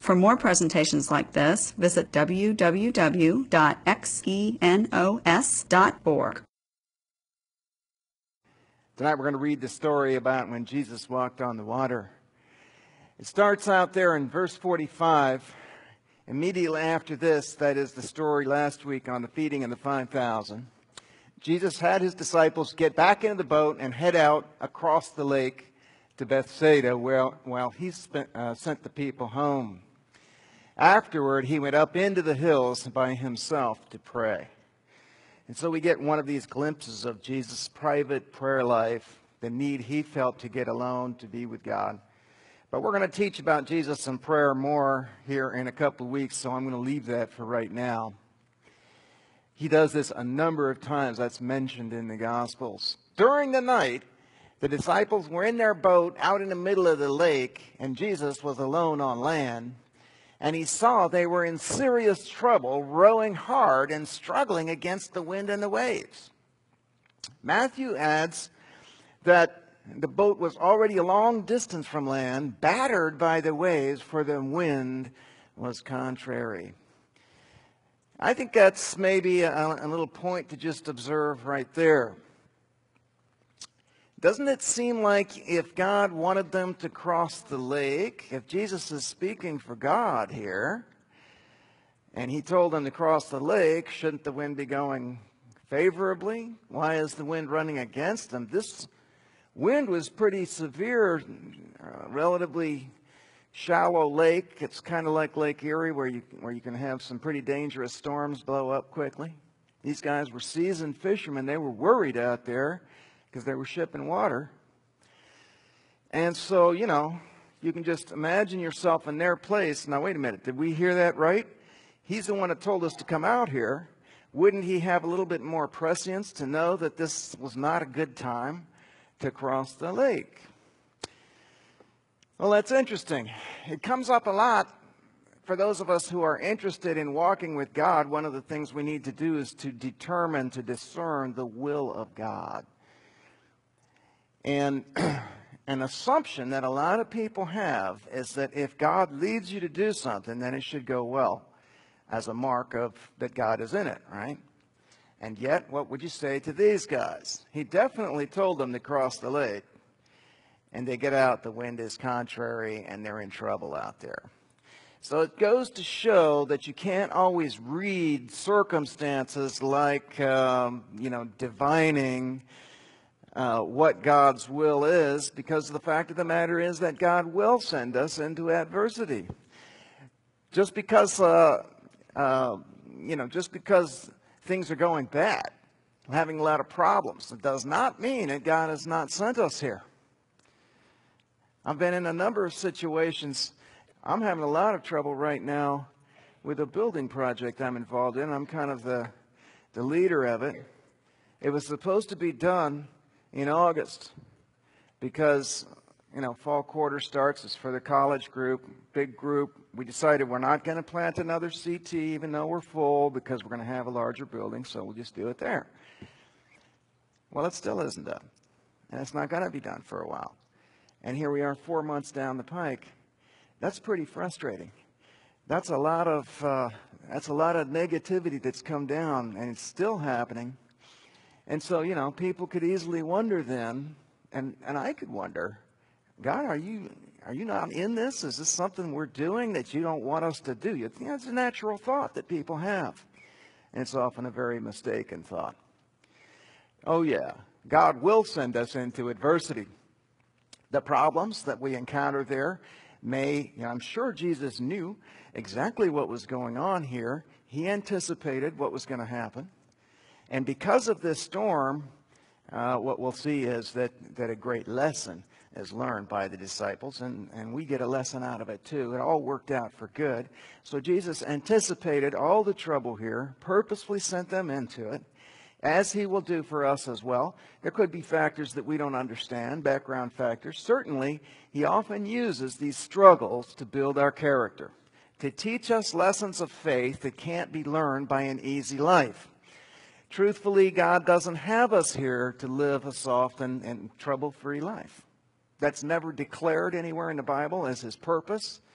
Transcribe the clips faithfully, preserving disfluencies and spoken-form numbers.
For more presentations like this, visit w w w dot xenos dot org. Tonight we're going to read the story about when Jesus walked on the water. It starts out there in verse forty-five. Immediately after this, that is the story last week on the feeding of the five thousand, Jesus had his disciples get back into the boat and head out across the lake to Bethsaida while, while he spent, uh, sent the people home. Afterward, he went up into the hills by himself to pray. And so we get one of these glimpses of Jesus' private prayer life, the need he felt to get alone, to be with God. But we're going to teach about Jesus and prayer more here in a couple of weeks, so I'm going to leave that for right now. He does this a number of times. That's mentioned in the Gospels. During the night, the disciples were in their boat out in the middle of the lake, and Jesus was alone on land. And he saw they were in serious trouble, rowing hard and struggling against the wind and the waves. Matthew adds that the boat was already a long distance from land, battered by the waves, for the wind was contrary. I think that's maybe a, a little point to just observe right there. Doesn't it seem like if God wanted them to cross the lake, if Jesus is speaking for God here, and he told them to cross the lake, shouldn't the wind be going favorably? Why is the wind running against them? This wind was pretty severe, uh, relatively shallow lake. It's kind of like Lake Erie, where you where you can have some pretty dangerous storms blow up quickly. These guys were seasoned fishermen. They were worried out there because they were shipping water. And so, you know, you can just imagine yourself in their place. Now, wait a minute. Did we hear that right? He's the one that told us to come out here. Wouldn't he have a little bit more prescience to know that this was not a good time to cross the lake? Well, that's interesting. It comes up a lot for those of us who are interested in walking with God. One of the things we need to do is to determine, to discern the will of God. And an assumption that a lot of people have is that if God leads you to do something, then it should go well, as a mark of that God is in it, right? And yet, what would you say to these guys? He definitely told them to cross the lake. And they get out, the wind is contrary, and they're in trouble out there. So it goes to show that you can't always read circumstances like, um, you know, divining uh, what God's will is, because the fact of the matter is that God will send us into adversity. Just because, uh, uh, you know, just because things are going bad, having a lot of problems, it does not mean that God has not sent us here. I've been in a number of situations. I'm having a lot of trouble right now with a building project I'm involved in. I'm kind of the, the leader of it. It was supposed to be done in August because, you know, fall quarter starts. It's for the college group, big group. We decided we're not going to plant another C T even though we're full because we're going to have a larger building, so we'll just do it there. Well, it still isn't done, and it's not going to be done for a while. And here we are four months down the pike. That's pretty frustrating. That's a lot of uh, that's a lot of negativity that's come down, and it's still happening. And so, you know, people could easily wonder then, and, and I could wonder, God, are you are you not in this? Is this something we're doing that you don't want us to do? You think that's a natural thought that people have. And it's often a very mistaken thought. Oh, yeah, God will send us into adversity. The problems that we encounter there may, you know, I'm sure Jesus knew exactly what was going on here. He anticipated what was going to happen. And because of this storm, uh, what we'll see is that, that a great lesson is learned by the disciples, and, and we get a lesson out of it too. It all worked out for good. So Jesus anticipated all the trouble here, purposefully sent them into it, as he will do for us as well. There could be factors that we don't understand, background factors. Certainly, he often uses these struggles to build our character, to teach us lessons of faith that can't be learned by an easy life. Truthfully, God doesn't have us here to live a soft and, and trouble-free life. That's never declared anywhere in the Bible as his purpose.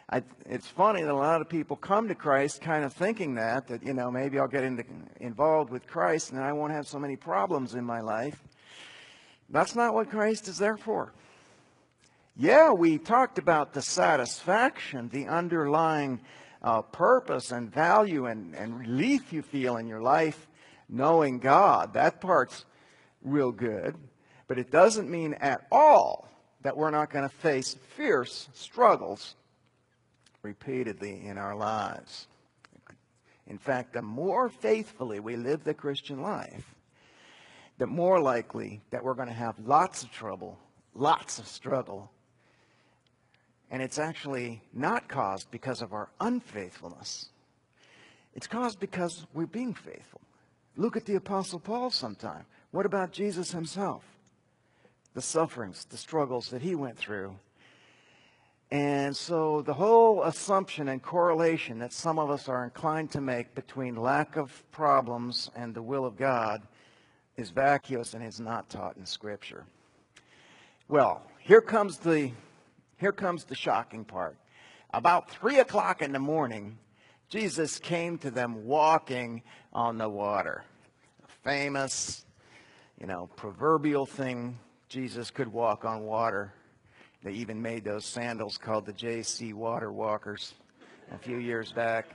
I, it's funny that a lot of people come to Christ kind of thinking that, that, you know, maybe I'll get into, involved with Christ and I won't have so many problems in my life. That's not what Christ is there for. Yeah, we talked about the satisfaction, the underlying uh, purpose and value and, and relief you feel in your life knowing God. That part's real good. But it doesn't mean at all that we're not going to face fierce struggles repeatedly in our lives. In fact, the more faithfully we live the Christian life, the more likely that we're going to have lots of trouble, lots of struggle. And it's actually not caused because of our unfaithfulness. It's caused because we're being faithful. Look at the Apostle Paul sometime. What about Jesus himself? The sufferings, the struggles that he went through. And so the whole assumption and correlation that some of us are inclined to make between lack of problems and the will of God is vacuous and is not taught in Scripture. Well, here comes the, here comes the shocking part. About three o'clock in the morning, Jesus came to them walking on the water. A famous, you know, proverbial thing, Jesus could walk on water. They even made those sandals called the J C Water Walkers a few years back.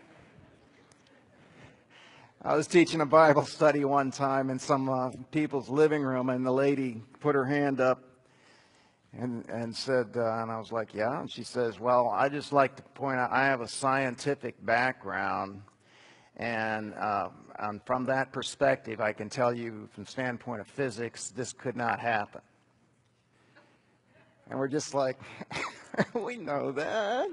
I was teaching a Bible study one time in some uh, people's living room, and the lady put her hand up and, and said, uh, and I was like, yeah. And she says, well, I just like to point out I have a scientific background, and, uh, and from that perspective, I can tell you from the standpoint of physics, this could not happen. And we're just like, we know that.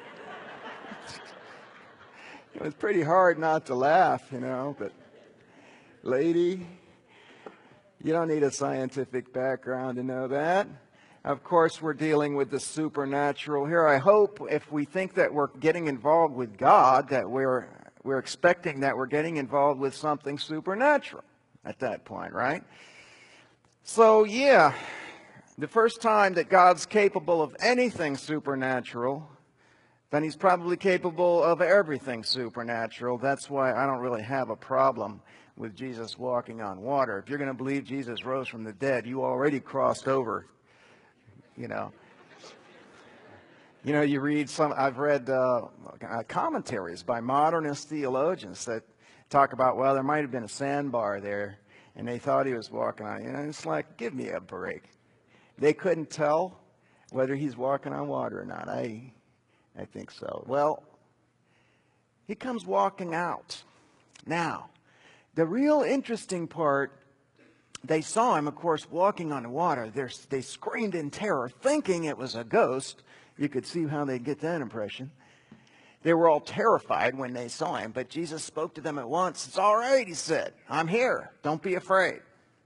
It was pretty hard not to laugh, you know, but lady, you don't need a scientific background to know that. Of course, we're dealing with the supernatural here. I hope if we think that we're getting involved with God, that we're, we're expecting that we're getting involved with something supernatural at that point, right? So, yeah. The first time that God's capable of anything supernatural, then he's probably capable of everything supernatural. That's why I don't really have a problem with Jesus walking on water. If you're going to believe Jesus rose from the dead, you already crossed over, you know. You know, you read some, I've read uh, commentaries by modernist theologians that talk about, well, there might have been a sandbar there, and they thought he was walking on it. You know, it's like, give me a break. They couldn't tell whether he's walking on water or not. I, I think so. Well, he comes walking out. Now, the real interesting part, they saw him, of course, walking on the water. They're, they screamed in terror, thinking it was a ghost. You could see how they'd get that impression. They were all terrified when they saw him, but Jesus spoke to them at once. It's all right, he said. I'm here. Don't be afraid.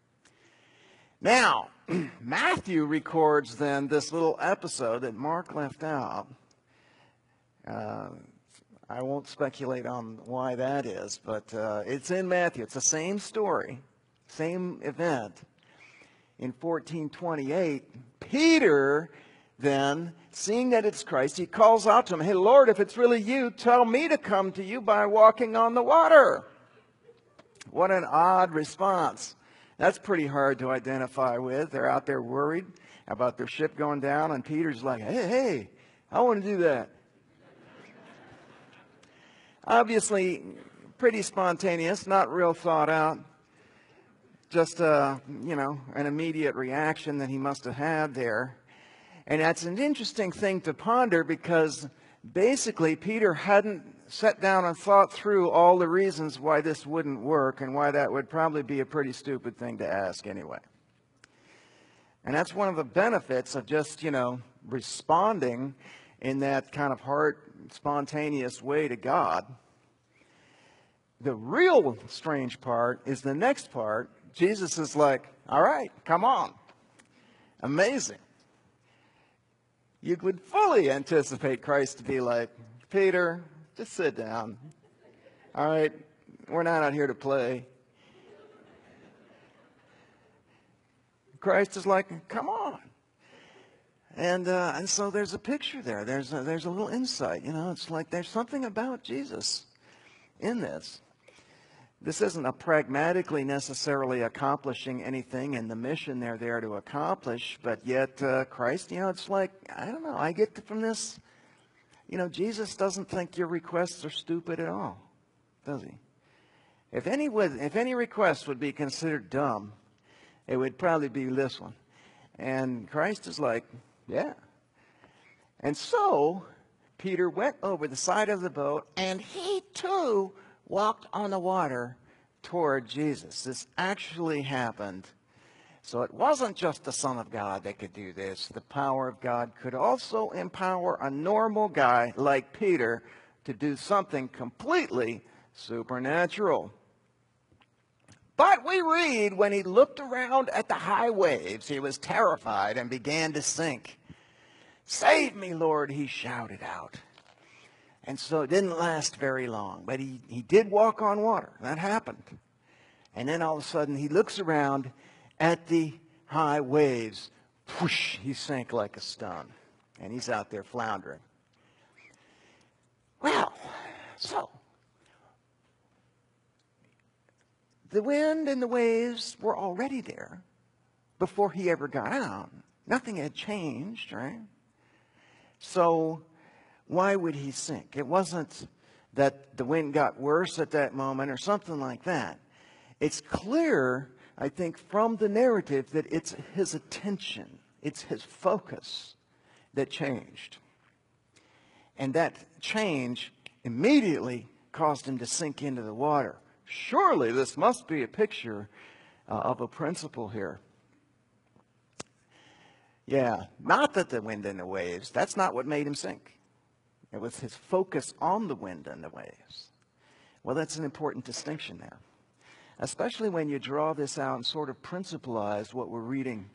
Now, Matthew records then this little episode that Mark left out. Uh, I won't speculate on why that is, but uh, it's in Matthew. It's the same story, same event. In fourteen twenty-eight, Peter then, seeing that it's Christ, he calls out to him, hey, Lord, if it's really you, tell me to come to you by walking on the water. What an odd response. That's pretty hard to identify with. They're out there worried about their ship going down, and Peter's like, hey, hey, I want to do that. Obviously, pretty spontaneous, not real thought out. Just, uh, you know, an immediate reaction that he must have had there. And that's an interesting thing to ponder because basically Peter hadn't sat down and thought through all the reasons why this wouldn't work and why that would probably be a pretty stupid thing to ask anyway. And that's one of the benefits of just, you know, responding in that kind of heart, spontaneous way to God. The real strange part is the next part. Jesus is like, all right, come on. Amazing. You would fully anticipate Christ to be like, Peter, just sit down. All right, we're not out here to play. Christ is like, come on. And uh, and so there's a picture there. There's a, there's a little insight. You know, it's like there's something about Jesus in this. This isn't a pragmatically necessarily accomplishing anything in the mission they're there to accomplish, but yet uh, Christ, you know, it's like, I don't know, I get from this, you know, Jesus doesn't think your requests are stupid at all, does he? If any, would, if any request would be considered dumb, it would probably be this one. And Christ is like, yeah. And so Peter went over the side of the boat, and he too walked on the water toward Jesus. This actually happened. So it wasn't just the Son of God that could do this. The power of God could also empower a normal guy like Peter to do something completely supernatural. But we read, when he looked around at the high waves, he was terrified and began to sink. "Save me, Lord," he shouted out. And so it didn't last very long, but he, he did walk on water. That happened. And then all of a sudden he looks around at the high waves. Whoosh, he sank like a stone. And he's out there floundering. Well, so the wind and the waves were already there before he ever got out. Nothing had changed, right? So why would he sink? It wasn't that the wind got worse at that moment or something like that. It's clear, I think, from the narrative that it's his attention, it's his focus that changed. And that change immediately caused him to sink into the water. Surely this must be a picture uh, of a principle here. Yeah, not that the wind and the waves, that's not what made him sink. It was his focus on the wind and the waves. Well, that's an important distinction there, especially when you draw this out and sort of principleize what we're reading.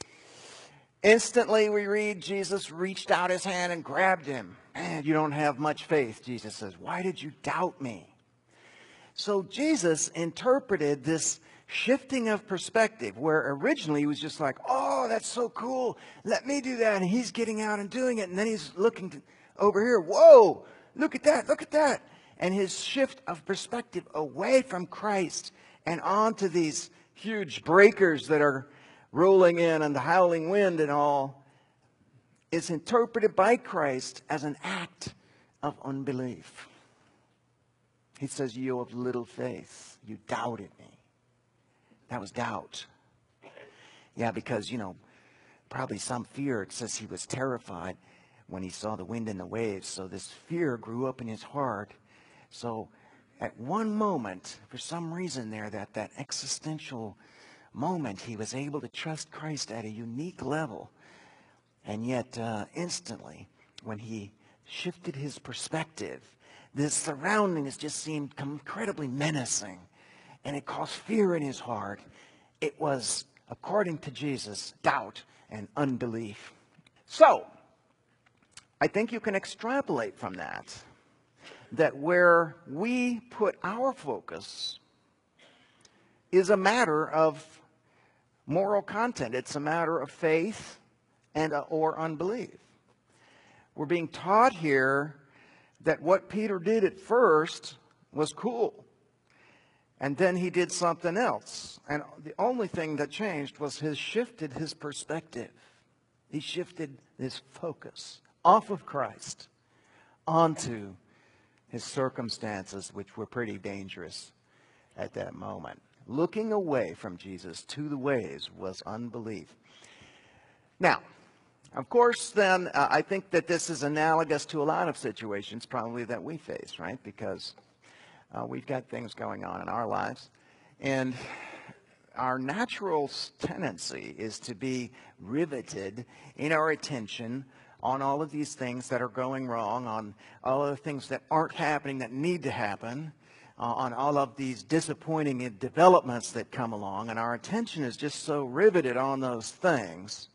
Instantly, we read, Jesus reached out his hand and grabbed him. Man, you don't have much faith, Jesus says. Why did you doubt me? So Jesus interpreted this shifting of perspective, where originally he was just like, oh, that's so cool. Let me do that. And he's getting out and doing it. And then he's looking to, over here. Whoa, look at that. Look at that. And his shift of perspective away from Christ and onto these huge breakers that are rolling in and the howling wind and all is interpreted by Christ as an act of unbelief. He says, you of little faith, you doubted me. That was doubt. Yeah, because, you know, probably some fear. It says he was terrified when he saw the wind and the waves. So this fear grew up in his heart. So at one moment, for some reason there, that, that existential moment, he was able to trust Christ at a unique level. And yet, uh, instantly, when he shifted his perspective, the surroundings just seemed incredibly menacing. And it caused fear in his heart. It was, according to Jesus, doubt and unbelief. So, I think you can extrapolate from that, that where we put our focus is a matter of moral content. It's a matter of faith and uh, or unbelief. We're being taught here that what Peter did at first was cool. And then he did something else. And the only thing that changed was his shifted his perspective. He shifted his focus off of Christ onto his circumstances, which were pretty dangerous at that moment. Looking away from Jesus to the waves was unbelief. Now, of course, then, uh, I think that this is analogous to a lot of situations probably that we face, right? Because uh, we've got things going on in our lives. And our natural tendency is to be riveted in our attention on all of these things that are going wrong, on all of the things that aren't happening that need to happen, uh, on all of these disappointing developments that come along. And our attention is just so riveted on those things.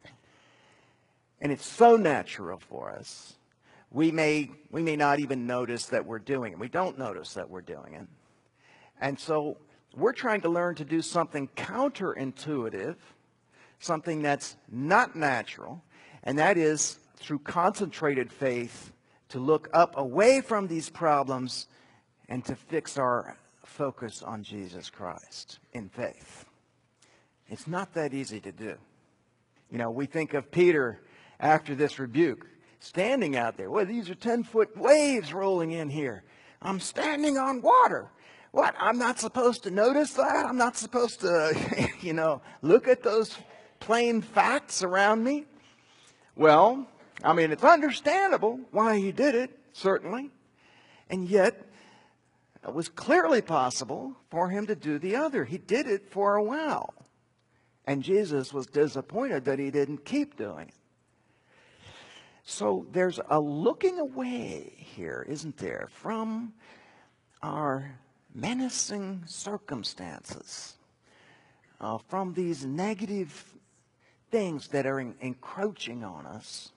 And it's so natural for us. We may, we may not even notice that we're doing it. We don't notice that we're doing it. And so we're trying to learn to do something counterintuitive, something that's not natural. And that is through concentrated faith to look up away from these problems and to fix our focus on Jesus Christ in faith. It's not that easy to do. You know, we think of Peter after this rebuke, standing out there. Well, these are ten-foot waves rolling in here. I'm standing on water. What? I'm not supposed to notice that? I'm not supposed to, you know, look at those plain facts around me? Well, I mean, it's understandable why he did it, certainly. And yet, it was clearly possible for him to do the other. He did it for a while. And Jesus was disappointed that he didn't keep doing it. So there's a looking away here, isn't there, from our menacing circumstances, uh, from these negative things that are en- encroaching on us.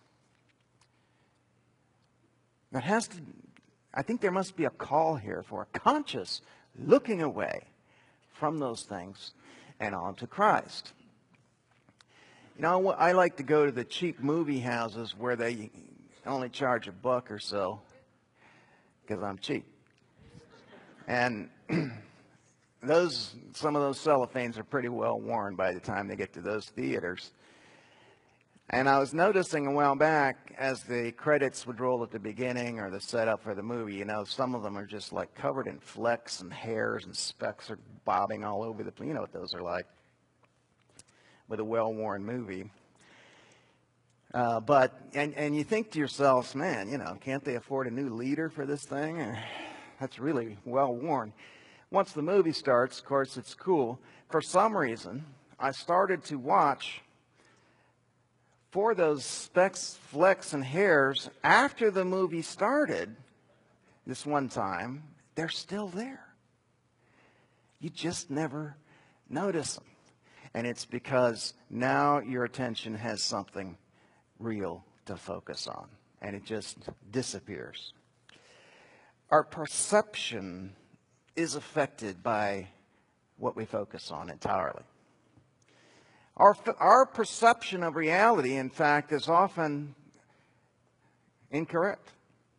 That has to, I think there must be a call here for a conscious looking away from those things and on to Christ. You know, I like to go to the cheap movie houses where they only charge a buck or so because I'm cheap. And those, some of those cellophanes are pretty well worn by the time they get to those theaters. And I was noticing a while back, as the credits would roll at the beginning or the setup for the movie, you know, some of them are just like covered in flecks and hairs and specks are bobbing all over the place. You know what those are like with a well-worn movie. Uh, but, and, and you think to yourselves, man, you know, can't they afford a new leader for this thing? That's really well-worn. Once the movie starts, of course, it's cool. For some reason, I started to watch for those specks, flecks, and hairs after the movie started this one time. They're still there. You just never notice them. And it's because now your attention has something real to focus on, and it just disappears. Our perception is affected by what we focus on entirely. Our, our perception of reality, in fact, is often incorrect.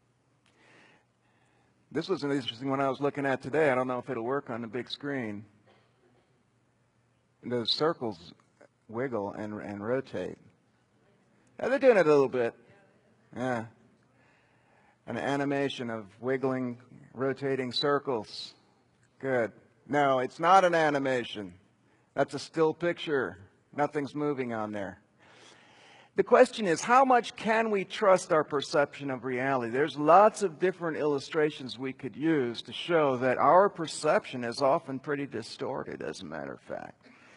This was an interesting one I was looking at today. I don't know if it'll work on the big screen. Those circles wiggle and, and rotate. Yeah, they're doing it a little bit. Yeah. An animation of wiggling, rotating circles. Good. No, it's not an animation. That's a still picture. Nothing's moving on there. The question is, how much can we trust our perception of reality? There's lots of different illustrations we could use to show that our perception is often pretty distorted, as a matter of fact.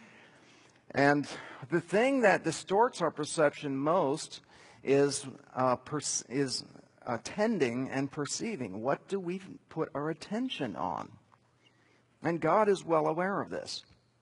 And the thing that distorts our perception most is uh, pers- is attending and perceiving. What do we put our attention on? And God is well aware of this.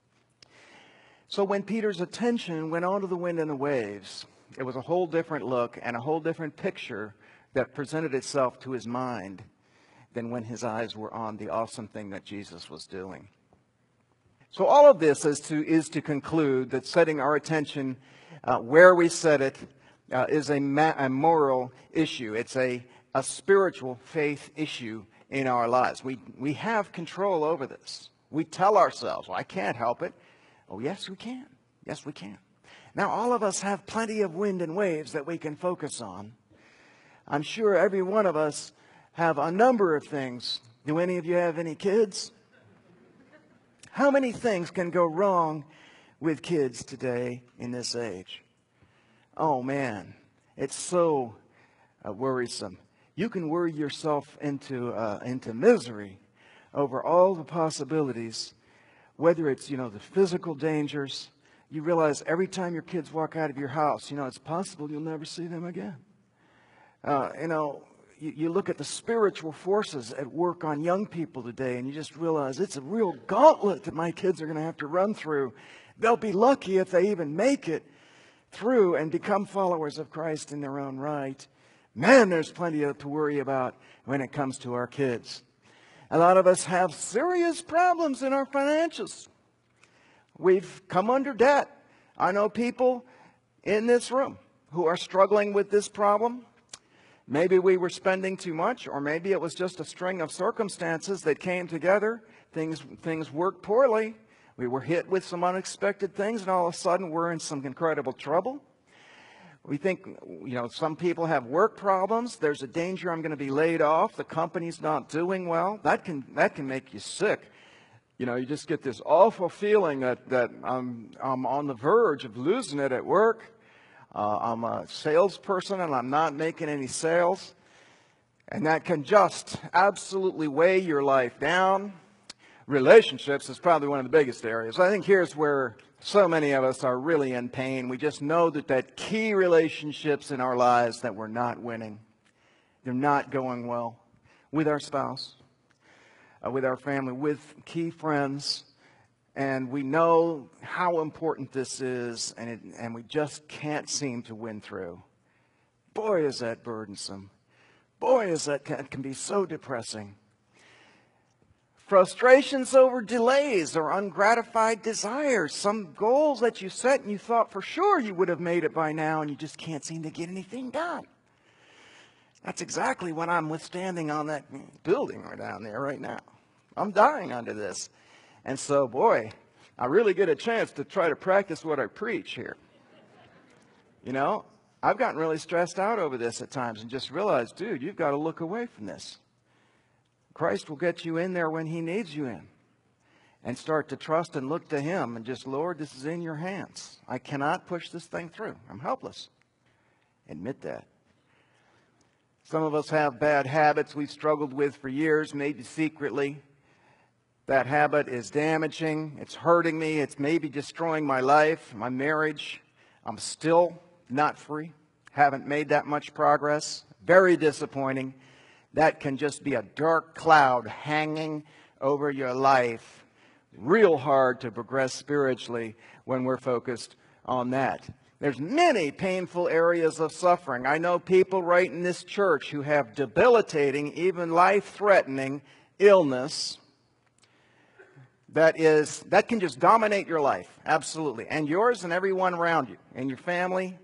So when Peter's attention went onto the wind and the waves, it was a whole different look and a whole different picture that presented itself to his mind than when his eyes were on the awesome thing that Jesus was doing. So all of this is to, is to conclude that setting our attention uh, where we set it uh, is a, ma- a moral issue. It's a, a spiritual faith issue in our lives. We, we have control over this. We tell ourselves, well, I can't help it. Oh, yes, we can. Yes, we can. Now, all of us have plenty of wind and waves that we can focus on. I'm sure every one of us have a number of things. Do any of you have any kids? How many things can go wrong with kids today in this age? Oh, man, it's so uh, worrisome. You can worry yourself into uh, into misery over all the possibilities, whether it's, you know, the physical dangers. You realize every time your kids walk out of your house, you know, it's possible you'll never see them again. Uh, you know, you, you look at the spiritual forces at work on young people today, and you just realize it's a real gauntlet that my kids are going to have to run through. They'll be lucky if they even make it through and become followers of Christ in their own right. Man, there's plenty to worry about when it comes to our kids. A lot of us have serious problems in our financials. We've come under debt. I know people in this room who are struggling with this problem. Maybe we were spending too much, or maybe it was just a string of circumstances that came together. Things, things worked poorly. We were hit with some unexpected things, and all of a sudden we're in some incredible trouble. We think, you know, some people have work problems. There's a danger I'm going to be laid off. The company's not doing well. That can, that can make you sick. You know, you just get this awful feeling that, that I'm, I'm on the verge of losing it at work. Uh, I'm a salesperson and I'm not making any sales. And that can just absolutely weigh your life down. Relationships is probably one of the biggest areas. I think here's where so many of us are really in pain. We just know that that key relationships in our lives that we're not winning. They're not going well with our spouse, uh, with our family, with key friends. And we know how important this is, and, it, and we just can't seem to win through. Boy, is that burdensome. Boy, is that can, can be so depressing. Frustrations over delays or ungratified desires. Some goals that you set and you thought for sure you would have made it by now, and you just can't seem to get anything done. That's exactly what I'm withstanding on that building right down there right now. I'm dying under this. And so, boy, I really get a chance to try to practice what I preach here. You know, I've gotten really stressed out over this at times and just realized, dude, you've got to look away from this. Christ will get you in there when he needs you in. And start to trust and look to him and just, Lord, this is in your hands. I cannot push this thing through. I'm helpless. Admit that. Some of us have bad habits we've struggled with for years, maybe secretly. That habit is damaging. It's hurting me. It's maybe destroying my life, my marriage. I'm still not free. Haven't made that much progress. Very disappointing. That can just be a dark cloud hanging over your life. Real hard to progress spiritually when we're focused on that. There's many painful areas of suffering. I know people right in this church who have debilitating, even life-threatening illness that is that can just dominate your life, absolutely, and yours and everyone around you, and your family.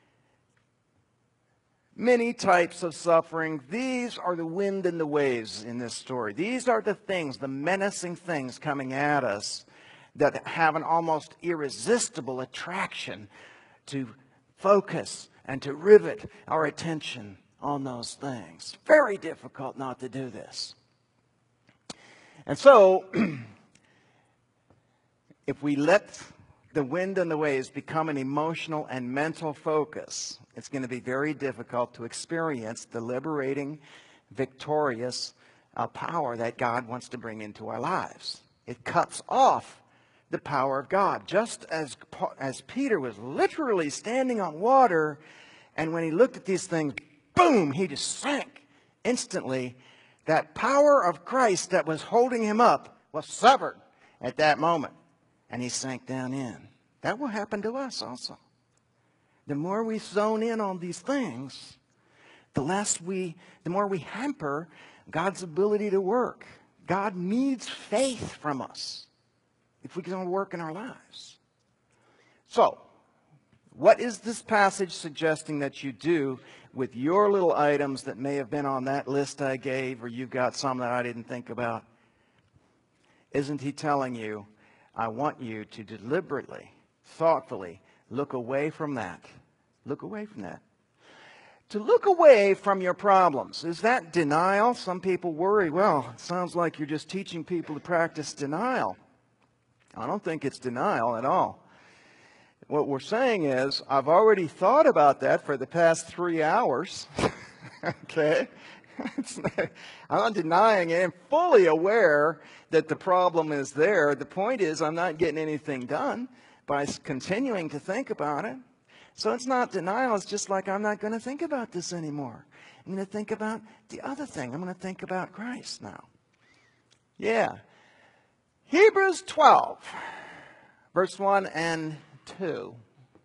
Many types of suffering. These are the wind and the waves in this story. These are the things, the menacing things coming at us that have an almost irresistible attraction to focus and to rivet our attention on those things. Very difficult not to do this. And so, if we let the wind and the waves become an emotional and mental focus, it's going to be very difficult to experience the liberating, victorious uh, power that God wants to bring into our lives. It cuts off the power of God. Just as, as Peter was literally standing on water, and when he looked at these things, boom, he just sank instantly. That power of Christ that was holding him up was severed at that moment, and he sank down in. That will happen to us also. The more we zone in on these things, the less we, the more we hamper God's ability to work. God needs faith from us if we're going to work in our lives. So, what is this passage suggesting that you do with your little items that may have been on that list I gave, or you've got some that I didn't think about? Isn't he telling you, I want you to deliberately, thoughtfully look away from that. Look away from that. To look away from your problems, is that denial? Some people worry, well, it sounds like you're just teaching people to practice denial. I don't think it's denial at all. What we're saying is, I've already thought about that for the past three hours. Okay? It's not, I'm not denying it. I'm fully aware that the problem is there. The point is, I'm not getting anything done by continuing to think about it. So it's not denial. It's just like, I'm not going to think about this anymore. I'm going to think about the other thing. I'm going to think about Christ now. Yeah. Hebrews twelve, verse one and two.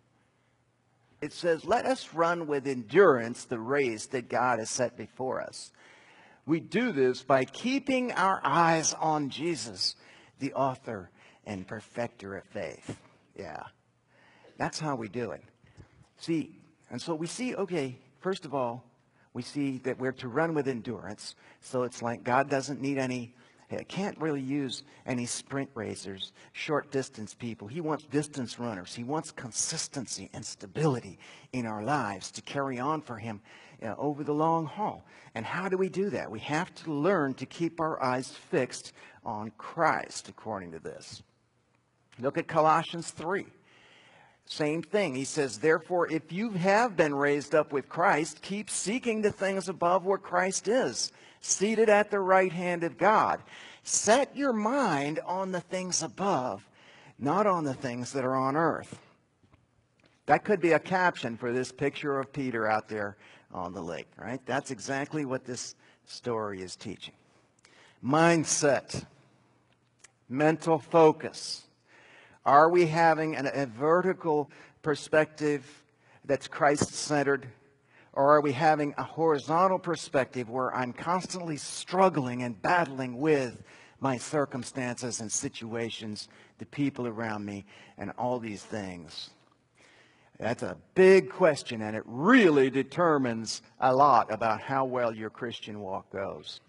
It says, let us run with endurance the race that God has set before us. We do this by keeping our eyes on Jesus, the author and perfecter of faith. Yeah, that's how we do it. See, And so we see, okay, first of all, we see that we're to run with endurance. So it's like God doesn't need any, can't really use any sprint racers, short distance people. He wants distance runners. He wants consistency and stability in our lives to carry on for him, you know, over the long haul. And how do we do that? We have to learn to keep our eyes fixed on Christ, according to this. Look at Colossians three. Same thing. He says, therefore, if you have been raised up with Christ, keep seeking the things above where Christ is, seated at the right hand of God. Set your mind on the things above, not on the things that are on earth. That could be a caption for this picture of Peter out there on the lake, right? That's exactly what this story is teaching. Mindset, mental focus. Are we having an, a vertical perspective that's Christ-centered? Or are we having a horizontal perspective where I'm constantly struggling and battling with my circumstances and situations, the people around me, and all these things? That's a big question, and it really determines a lot about how well your Christian walk goes.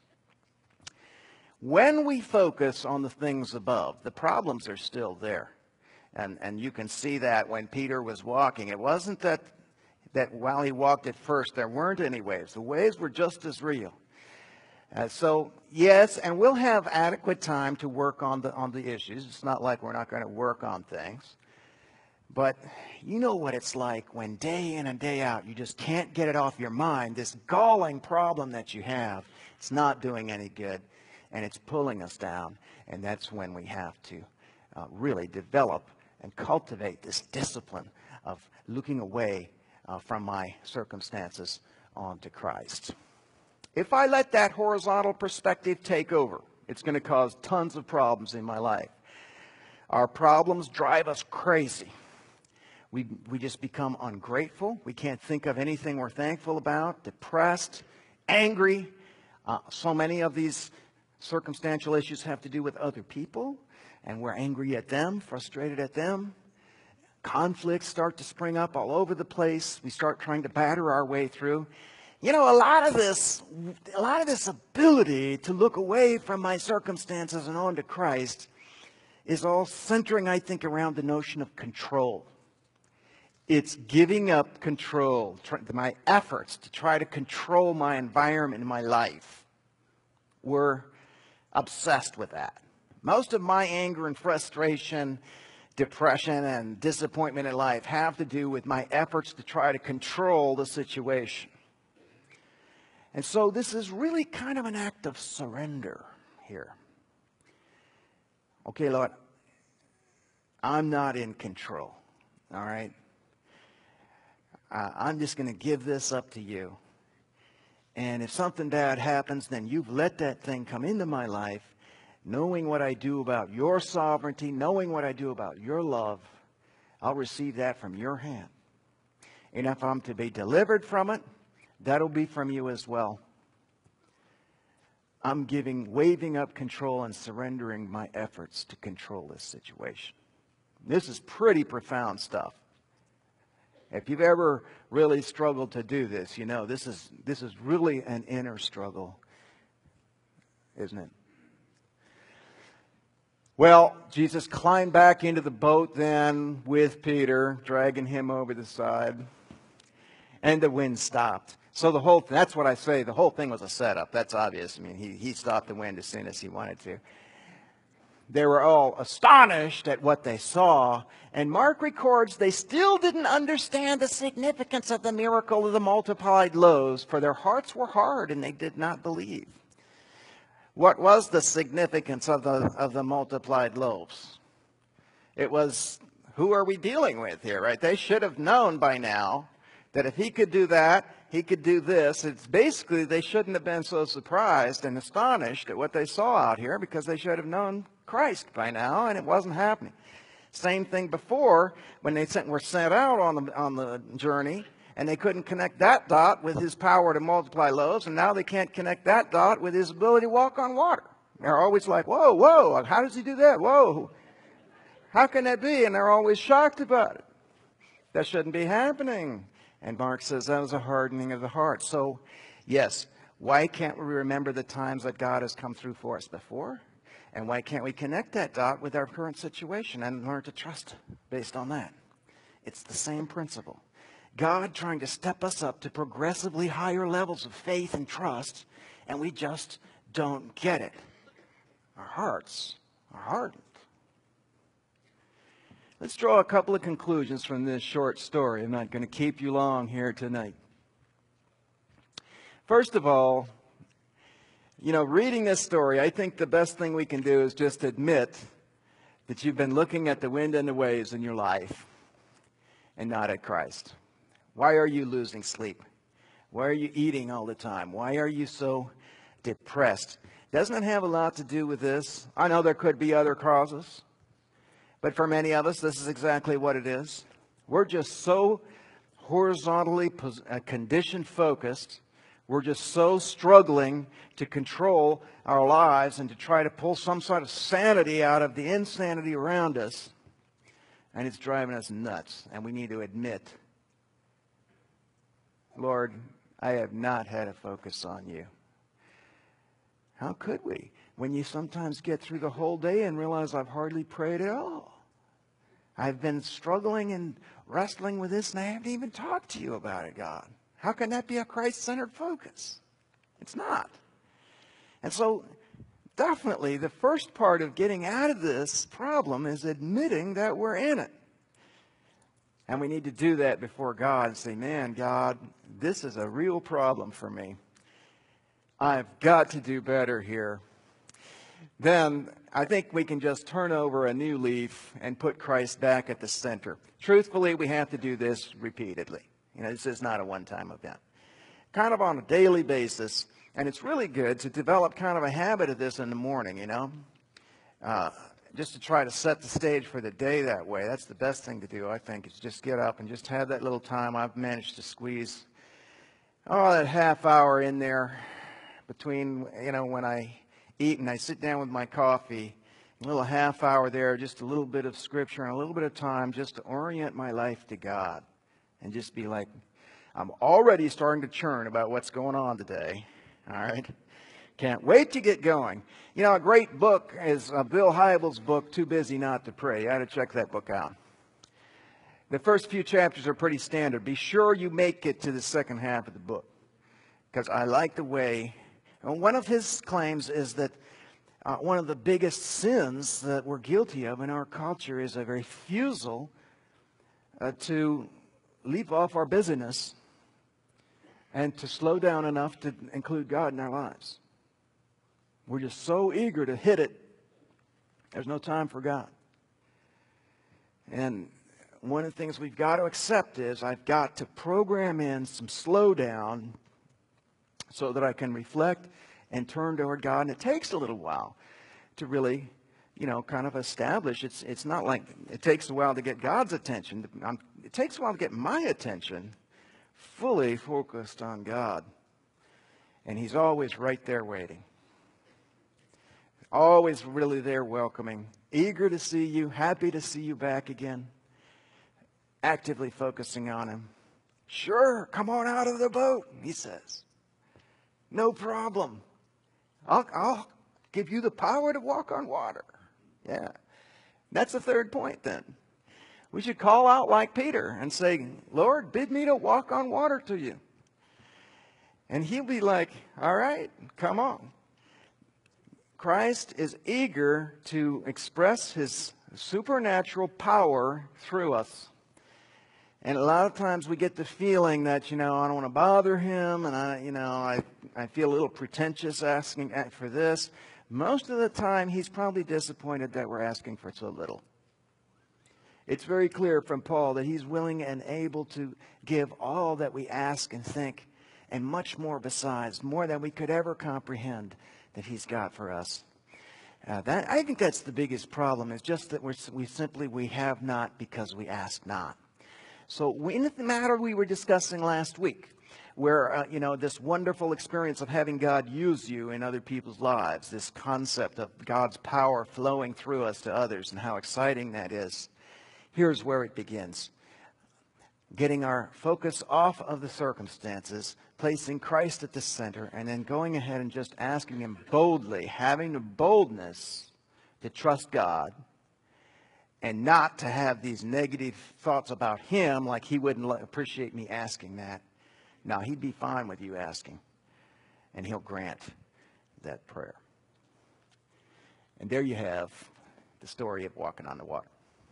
When we focus on the things above, the problems are still there. And, and you can see that when Peter was walking. It wasn't that, that while he walked at first, there weren't any waves. The waves were just as real. Uh, so, yes, and we'll have adequate time to work on the, on the issues. It's not like we're not going to work on things. But you know what it's like when day in and day out, you just can't get it off your mind. This galling problem that you have, it's not doing any good, and it's pulling us down. And that's when we have to uh, really develop and cultivate this discipline of looking away uh, from my circumstances onto Christ. If I let that horizontal perspective take over, it's going to cause tons of problems in my life. Our problems drive us crazy. We, we just become ungrateful. We can't think of anything we're thankful about, depressed, angry. Uh, so many of these circumstantial issues have to do with other people. And we're angry at them, frustrated at them. Conflicts start to spring up all over the place. We start trying to batter our way through. You know, a lot of this, a lot of this ability to look away from my circumstances and on to Christ is all centering, I think, around the notion of control. It's giving up control, my efforts to try to control my environment in my life. We're obsessed with that. Most of my anger and frustration, depression and disappointment in life have to do with my efforts to try to control the situation. And so this is really kind of an act of surrender here. Okay, Lord, I'm not in control, all right? Uh, I'm just going to give this up to you. And if something bad happens, then you've let that thing come into my life. Knowing what I do about your sovereignty, knowing what I do about your love, I'll receive that from your hand. And if I'm to be delivered from it, that'll be from you as well. I'm giving, waving up control and surrendering my efforts to control this situation. This is pretty profound stuff. If you've ever really struggled to do this, you know, this is, this is really an inner struggle, isn't it? Well, Jesus climbed back into the boat then with Peter, dragging him over the side, and the wind stopped. So the whole, that's what I say, the whole thing was a setup. That's obvious. I mean, he, he stopped the wind as soon as he wanted to. They were all astonished at what they saw, and Mark records they still didn't understand the significance of the miracle of the multiplied loaves, for their hearts were hard and they did not believe. What was the significance of the, of the multiplied loaves? It was, who are we dealing with here, right? They should have known by now that if he could do that, he could do this. It's basically, they shouldn't have been so surprised and astonished at what they saw out here, because they should have known Christ by now, and it wasn't happening. Same thing before, when they sent, were sent out on the, on the journey, and they couldn't connect that dot with his power to multiply loaves, and now they can't connect that dot with his ability to walk on water. They're always like, whoa, whoa, how does he do that? Whoa, how can that be? And they're always shocked about it. That shouldn't be happening. And Mark says that was a hardening of the heart. So, yes, why can't we remember the times that God has come through for us before? And why can't we connect that dot with our current situation and learn to trust based on that? It's the same principle. God trying to step us up to progressively higher levels of faith and trust, and we just don't get it. Our hearts are hardened. Let's draw a couple of conclusions from this short story. I'm not going to keep you long here tonight. First of all, you know, reading this story, I think the best thing we can do is just admit that you've been looking at the wind and the waves in your life and not at Christ. Why are you losing sleep? Why are you eating all the time? Why are you so depressed? Doesn't it have a lot to do with this? I know there could be other causes, but for many of us, this is exactly what it is. We're just so horizontally condition focused. We're just so struggling to control our lives and to try to pull some sort of sanity out of the insanity around us. And it's driving us nuts. And we need to admit, Lord, I have not had a focus on you. How could we? When you sometimes get through the whole day and realize I've hardly prayed at all. I've been struggling and wrestling with this and I haven't even talked to you about it, God. How can that be a Christ-centered focus? It's not. And so, definitely, the first part of getting out of this problem is admitting that we're in it. And we need to do that before God and say, man, God, this is a real problem for me. I've got to do better here. Then I think we can just turn over a new leaf and put Christ back at the center. Truthfully, we have to do this repeatedly. You know, this is not a one-time event. Kind of on a daily basis, and it's really good to develop kind of a habit of this in the morning, you know, uh, just to try to set the stage for the day that way. That's the best thing to do, I think, is just get up and just have that little time. I've managed to squeeze, oh, that half hour in there between, you know, when I eat and I sit down with my coffee, a little half hour there, just a little bit of scripture and a little bit of time just to orient my life to God. And just be like, I'm already starting to churn about what's going on today. All right? Can't wait to get going. You know, a great book is uh, Bill Hybels' book, Too Busy Not to Pray. You ought to check that book out. The first few chapters are pretty standard. Be sure you make it to the second half of the book. Because I like the way, and one of his claims is that uh, one of the biggest sins that we're guilty of in our culture is a refusal uh, to leave off our busyness and to slow down enough to include God in our lives. We're just so eager to hit it, there's no time for God. And one of the things we've got to accept is I've got to program in some slowdown so that I can reflect and turn toward God. And it takes a little while to really, you know, kind of establish. It's it's not like it takes a while to get God's attention. I'm, it takes a while to get my attention fully focused on God. And He's always right there waiting. Always really there welcoming. Eager to see you. Happy to see you back again. Actively focusing on Him. Sure, come on out of the boat, He says. No problem. I'll, I'll give you the power to walk on water. Yeah. That's the third point then. We should call out like Peter and say, Lord, bid me to walk on water to you. And He'll be like, all right, come on. Christ is eager to express His supernatural power through us. And a lot of times we get the feeling that, you know, I don't want to bother Him, and I, you know, I, I feel a little pretentious asking for this. Most of the time, He's probably disappointed that we're asking for so little. It's very clear from Paul that He's willing and able to give all that we ask and think, and much more besides, more than we could ever comprehend, that He's got for us. Uh, that I think that's the biggest problem, is just that we're, we simply, we have not because we ask not. So in the matter we were discussing last week, where, uh, you know, this wonderful experience of having God use you in other people's lives, this concept of God's power flowing through us to others and how exciting that is, here's where it begins. getting our focus off of the circumstances, placing Christ at the center, and then going ahead and just asking Him boldly, having the boldness to trust God and not to have these negative thoughts about Him, like He wouldn't appreciate me asking that. No, He'd be fine with you asking, and He'll grant that prayer. And there you have the story of walking on the water.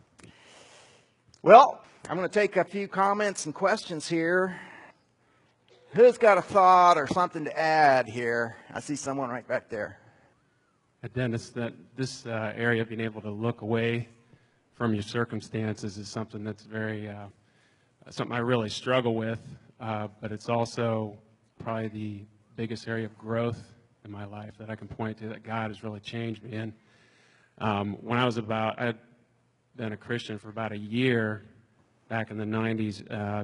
Well, I'm going to take a few comments and questions here. Who's got a thought or something to add here? I see someone right back there. Dennis, that this uh, area of being able to look away from your circumstances is something that's very, uh, something I really struggle with, uh, but it's also probably the biggest area of growth in my life that I can point to that God has really changed me in. Um, when I was about, I had been a Christian for about a year back in the nineties. Uh,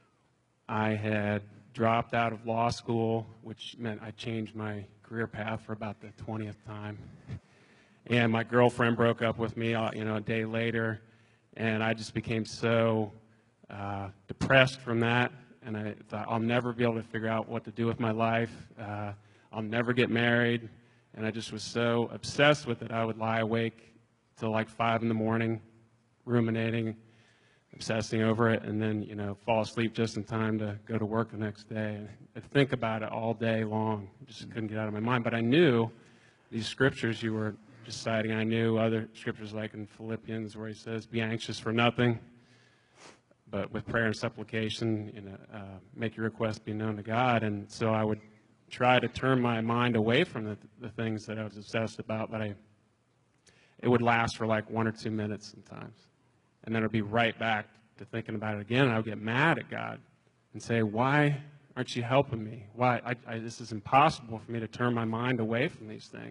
I had dropped out of law school, which meant I changed my career path for about the twentieth time. And my girlfriend broke up with me, uh, you know, a day later, and I just became so uh, depressed from that. And I thought, I'll never be able to figure out what to do with my life. Uh, I'll never get married. And I just was so obsessed with it, I would lie awake till like five in the morning, ruminating, obsessing over it, and then, you know, fall asleep just in time to go to work the next day. And I'd think about it all day long. Just couldn't get out of my mind. But I knew these scriptures you were just citing. I knew other scriptures like in Philippians where he says, be anxious for nothing, but with prayer and supplication, you know, uh, make your request be known to God. And so I would try to turn my mind away from the, the things that I was obsessed about, but I, it would last for like one or two minutes sometimes. And then I'd be right back to thinking about it again, and I would get mad at God and say, why aren't you helping me? Why? I, I, this is impossible for me to turn my mind away from these things.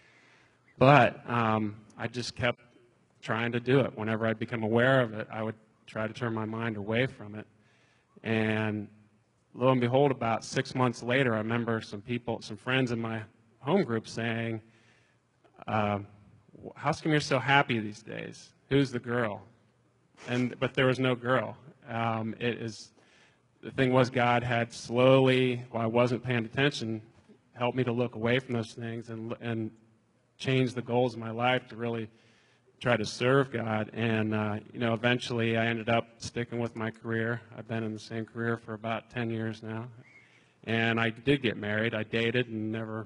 But um, I just kept trying to do it. Whenever I become aware of it, I would try to turn my mind away from it. And lo and behold, about six months later, I remember some people, some friends in my home group saying, uh, how come you're so happy these days? Who's the girl? And but there was no girl. Um, it is the thing was God had slowly, while I wasn't paying attention, helped me to look away from those things and and change the goals of my life to really try to serve God. And uh, you know, eventually I ended up sticking with my career. I've been in the same career for about ten years now, and I did get married. I dated and never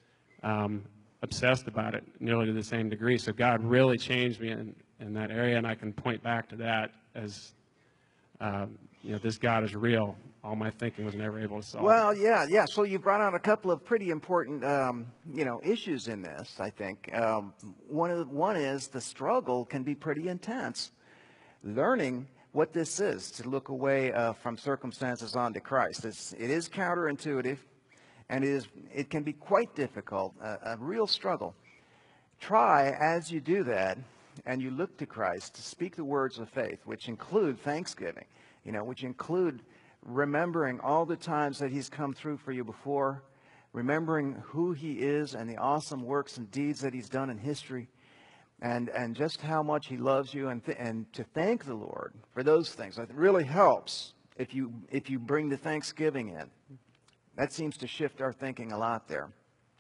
um, obsessed about it nearly to the same degree. So God really changed me in, in that area, and I can point back to that as, um, you know, this God is real. All my thinking was never able to solve Well, it. yeah, yeah. So you brought out a couple of pretty important, um, you know, issues in this, I think. Um, one, of, one is the struggle can be pretty intense. Learning what this is, to look away uh, from circumstances onto Christ. It's, it is counterintuitive, and it, is, it can be quite difficult, a, a real struggle. Try, as you do that, and you look to Christ, to speak the words of faith, which include thanksgiving, you know, which include remembering all the times that He's come through for you before, remembering who He is and the awesome works and deeds that He's done in history, and and just how much He loves you, and th- and to thank the Lord for those things. It really helps if you if you bring the thanksgiving in. That seems to shift our thinking a lot there.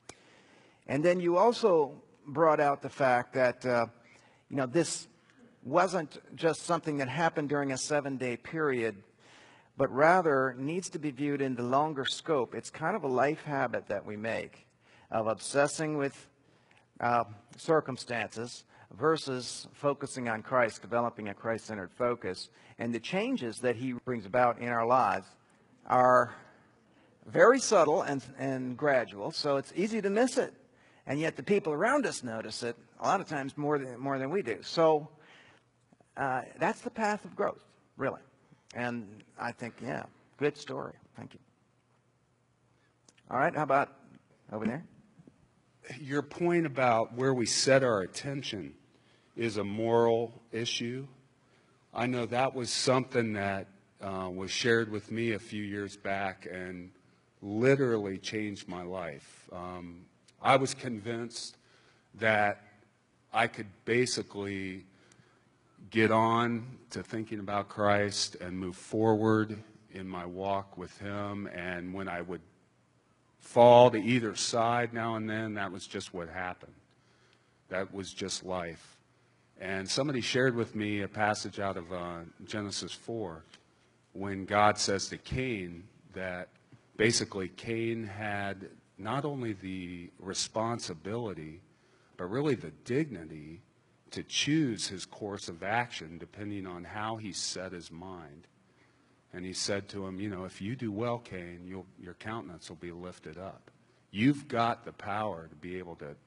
And then you also brought out the fact that uh, you know, this wasn't just something that happened during a seven-day period, but rather needs to be viewed in the longer scope. It's kind of a life habit that we make of obsessing with uh, circumstances versus focusing on Christ, developing a Christ-centered focus. And the changes that He brings about in our lives are very subtle and, and gradual, so it's easy to miss it. And yet the people around us notice it a lot of times more than, more than we do. So uh, that's the path of growth, really. And I think, yeah, good story. Thank you. All right, how about over there? Your point about where we set our attention is a moral issue. I know that was something that uh, was shared with me a few years back and literally changed my life. Um, I was convinced that I could basically get on to thinking about Christ and move forward in my walk with him. And when I would fall to either side now and then, that was just what happened. That was just life. And somebody shared with me a passage out of uh, Genesis four, when God says to Cain that basically Cain had not only the responsibility, but really the dignity to choose his course of action depending on how he set his mind. And he said to him, you know, if you do well, Cain, you'll, your countenance will be lifted up. You've got the power to be able to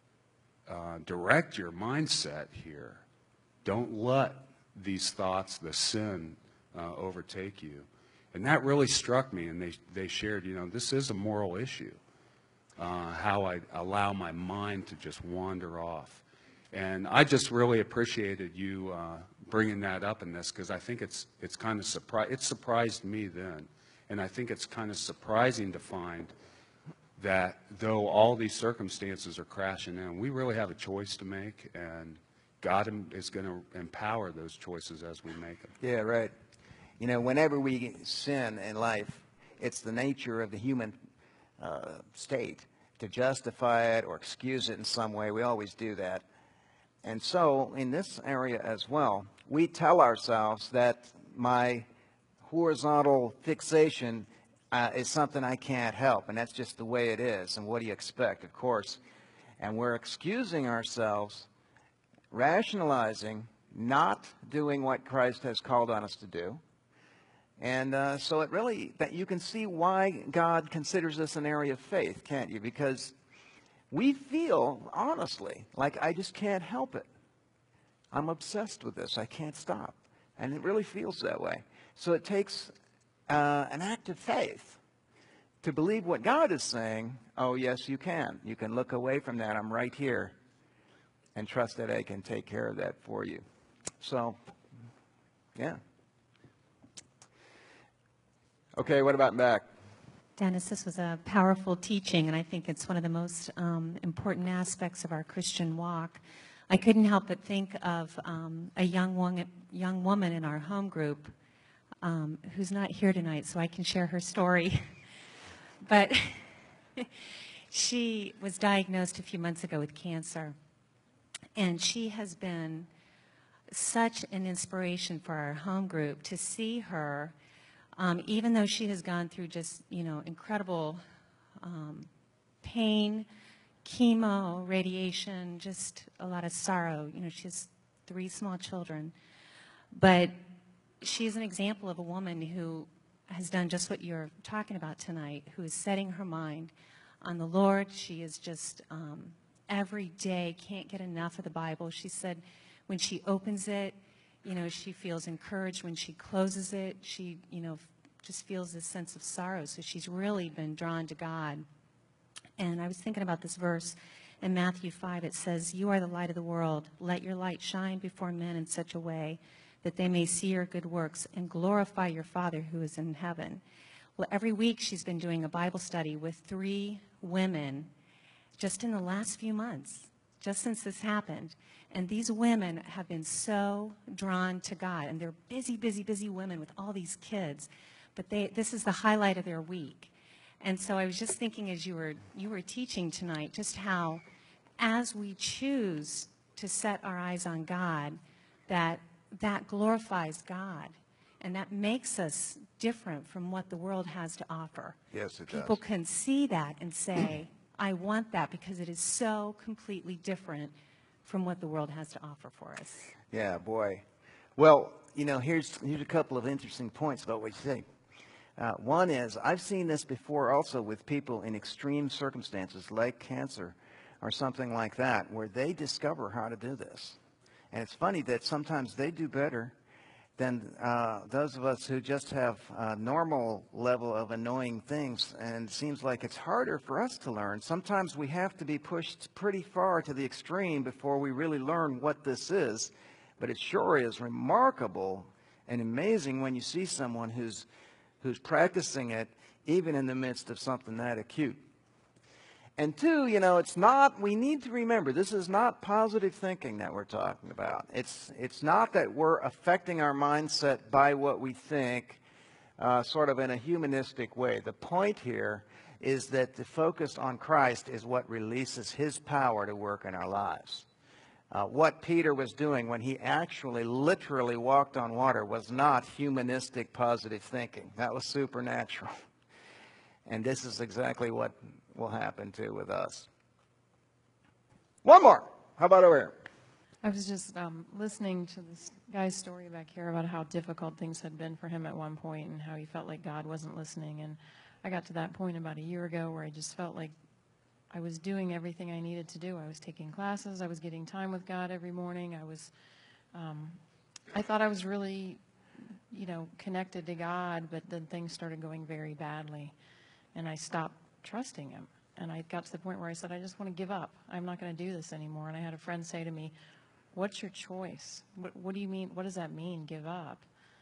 uh, direct your mindset here. Don't let these thoughts, the sin, uh, overtake you. And that really struck me, and they, they shared, you know, this is a moral issue, uh, how I allow my mind to just wander off. And I just really appreciated you uh, bringing that up in this, because I think it's it's kind of surprised. It surprised me then, and I think it's kind of surprising to find that though all these circumstances are crashing in, we really have a choice to make, and God is going to empower those choices as we make them. Yeah, right. You know, whenever we sin in life, it's the nature of the human uh, state to justify it or excuse it in some way. We always do that. And so, in this area as well, we tell ourselves that my horizontal fixation uh, is something I can't help, and that's just the way it is. And what do you expect, of course? And we're excusing ourselves, rationalizing, not doing what Christ has called on us to do. And uh, so it really, that you can see why God considers this an area of faith, can't you? Because we feel, honestly, like I just can't help it. I'm obsessed with this. I can't stop. And it really feels that way. So it takes uh, an act of faith to believe what God is saying. Oh, yes, you can. You can look away from that. I'm right here. And trust that I can take care of that for you. So, yeah. Okay, what about back? Dennis, this was a powerful teaching, and I think it's one of the most um, important aspects of our Christian walk. I couldn't help but think of um, a young, one, young woman in our home group um, who's not here tonight, so I can share her story. But she was diagnosed a few months ago with cancer, and she has been such an inspiration for our home group to see her. Um, even though she has gone through just, you know, incredible um, pain, chemo, radiation, just a lot of sorrow. You know, she has three small children. But she's an example of a woman who has done just what you're talking about tonight, who is setting her mind on the Lord. She is just um, every day can't get enough of the Bible. She said when she opens it, you know, she feels encouraged. When she closes it, she, you know, just feels this sense of sorrow. So she's really been drawn to God. And I was thinking about this verse in Matthew five. It says, "You are the light of the world. Let your light shine before men in such a way that they may see your good works and glorify your Father who is in heaven." Well, every week she's been doing a Bible study with three women just in the last few months, just since this happened. And these women have been so drawn to God. And they're busy, busy, busy women with all these kids. But they, this is the highlight of their week. And so I was just thinking as you were, you were teaching tonight, just how as we choose to set our eyes on God, that that glorifies God. And that makes us different from what the world has to offer. Yes, it People does. can see that and say, I want that because it is so completely different from what the world has to offer for us. Yeah, boy. Well, you know, here's here's a couple of interesting points about what you say. Uh, one is, I've seen this before also with people in extreme circumstances like cancer or something like that, where they discover how to do this. And it's funny that sometimes they do better than uh, those of us who just have a normal level of annoying things. And it seems like it's harder for us to learn. Sometimes we have to be pushed pretty far to the extreme before we really learn what this is. But it sure is remarkable and amazing when you see someone who's who's practicing it even in the midst of something that acute. And two, you know, it's not, we need to remember, this is not positive thinking that we're talking about. It's, it's not that we're affecting our mindset by what we think, uh, sort of in a humanistic way. The point here is that the focus on Christ is what releases his power to work in our lives. Uh, what Peter was doing when he actually literally walked on water was not humanistic positive thinking. That was supernatural. And this is exactly what will happen too with us. One more. How about over here? I was just um, listening to this guy's story back here about how difficult things had been for him at one point and how he felt like God wasn't listening. And I got to that point about a year ago where I just felt like I was doing everything I needed to do. I was taking classes. I was getting time with God every morning. I was, um, I thought I was really, you know, connected to God, but then things started going very badly. And I stopped trusting him. And I got to the point where I said, I just want to give up. I'm not going to do this anymore. And I had a friend say to me, what's your choice? What, what do you mean? What does that mean, give up?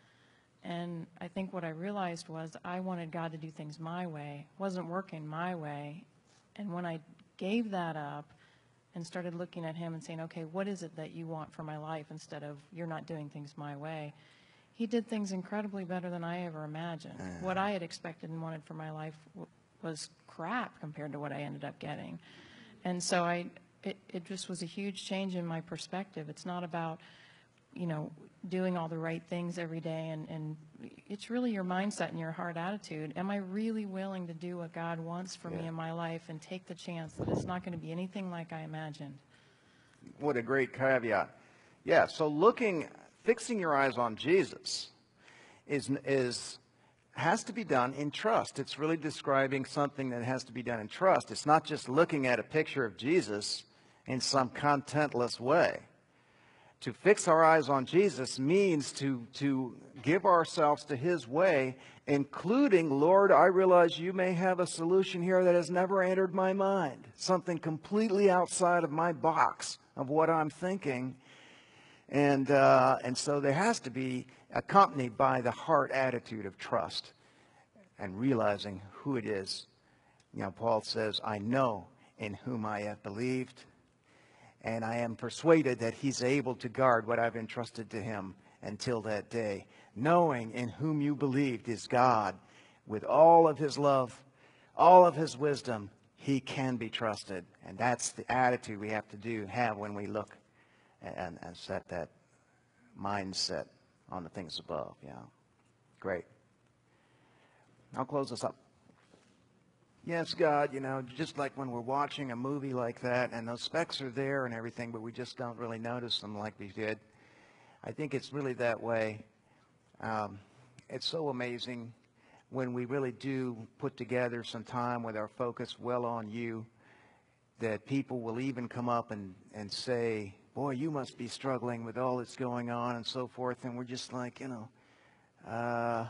And I think what I realized was I wanted God to do things my way. It wasn't working my way. And when I gave that up and started looking at him and saying, okay, what is it that you want for my life instead of you're not doing things my way, he did things incredibly better than I ever imagined. Uh. What I had expected and wanted for my life w- was crap compared to what I ended up getting. And so I, it, it just was a huge change in my perspective. It's not about, you know, doing all the right things every day, and, and it's really your mindset and your heart attitude. Am I really willing to do what God wants for yeah. me in my life and take the chance that it's not going to be anything like I imagined? What a great caveat. Yeah, so looking, fixing your eyes on Jesus is, is has to be done in trust. It's really describing something that has to be done in trust. It's not just looking at a picture of Jesus in some contentless way. To fix our eyes on Jesus means to, to give ourselves to his way, including, Lord, I realize you may have a solution here that has never entered my mind, something completely outside of my box of what I'm thinking. And, uh, and so there has to be accompanied by the heart attitude of trust and realizing who it is. You know, Paul says, I know in whom I have believed, and I am persuaded that he's able to guard what I've entrusted to him until that day. Knowing in whom you believed is God, with all of his love, all of his wisdom, he can be trusted. And that's the attitude we have to do have when we look and, and set that mindset on the things above. Yeah, great. I'll close this up. Yes, God, you know, just like when we're watching a movie like that and those specks are there and everything, but we just don't really notice them like we did. I think it's really that way. Um, it's so amazing when we really do put together some time with our focus well on you, that people will even come up and, and say, boy, you must be struggling with all that's going on and so forth. And we're just like, you know, uh,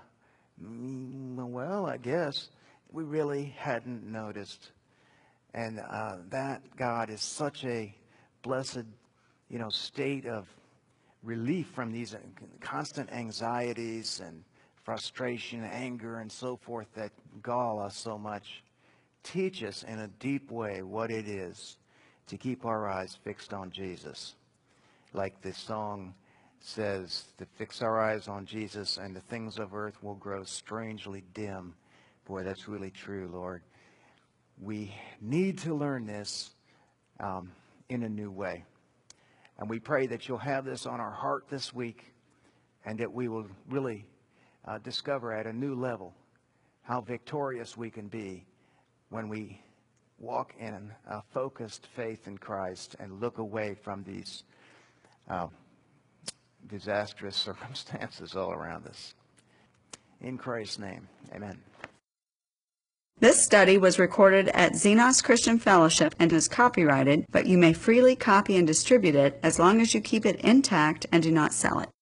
well, I guess. We really hadn't noticed. And uh, that, God, is such a blessed, you know, state of relief from these constant anxieties and frustration, anger, and so forth that gall us so much. Teach us in a deep way what it is to keep our eyes fixed on Jesus. Like the song says, to fix our eyes on Jesus and the things of earth will grow strangely dim. Boy, that's really true, Lord. We need to learn this um, in a new way. And we pray that you'll have this on our heart this week and that we will really uh, discover at a new level how victorious we can be when we walk in a focused faith in Christ and look away from these uh, disastrous circumstances all around us. In Christ's name, amen. This study was recorded at Xenos Christian Fellowship and is copyrighted, but you may freely copy and distribute it as long as you keep it intact and do not sell it.